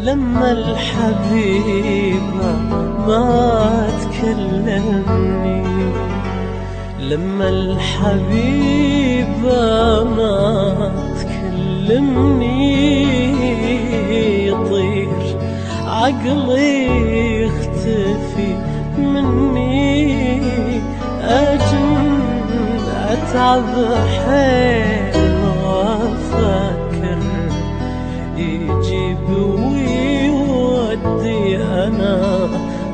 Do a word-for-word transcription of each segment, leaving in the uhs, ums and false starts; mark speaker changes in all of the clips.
Speaker 1: لما الحبيبة ما تكلمني، لما الحبيبة ما تكلمني يطير عقلي يختفي مني، أجن أتعب حيل وأفكر يجيب ويودي أنا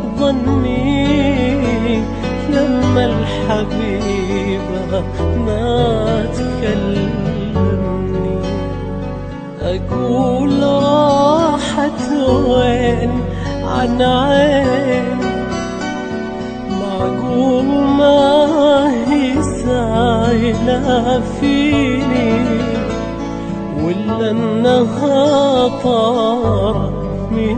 Speaker 1: ظني، لما الحبيبة ما تكلمني أقول راحت وين عن عين، معقول ما هي سايلة فيني، ولا انها طارت من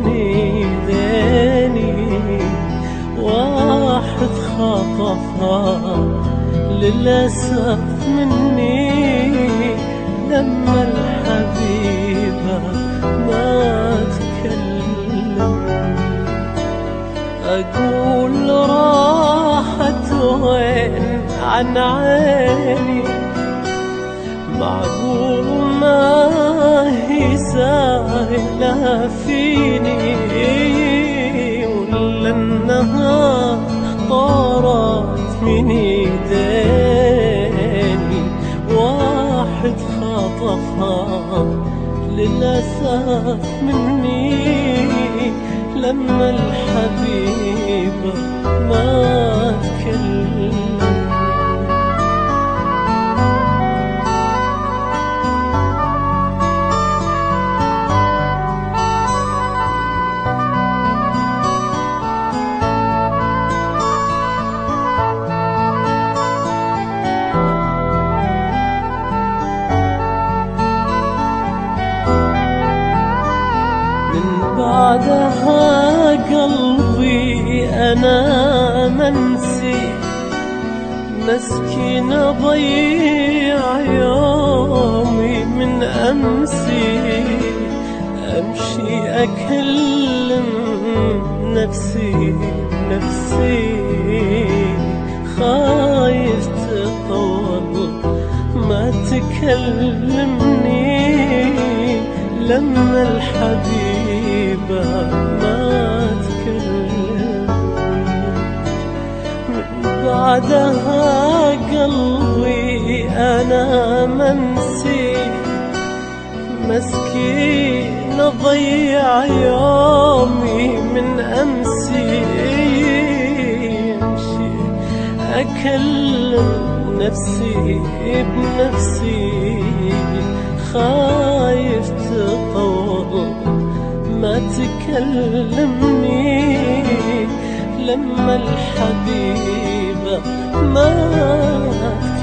Speaker 1: ايديني، واحد خطفها للأسف مني، لما الحبيبة ما تكلمني أقول راحت وين عن عيني، معقول ما هي سايلة فيني، ولا انها طارت من ايديني، واحد خطفها للأسف مني، لما الحبيبة ما تكلمني. بعدها قلبي أنا منسي، مسكين ضيع يومي من أمسي، أمشي أكلم نفسي نفسي، خايف تطول ما تكلمني، لما الحبيبة ما تكلمني بعدها قلبي أنا منسي، مسكين ضيع يومي من أمسي، أمشي أكلم نفسي بنفسي، خايف تطول ما تكلمني، لما الحبيبة ما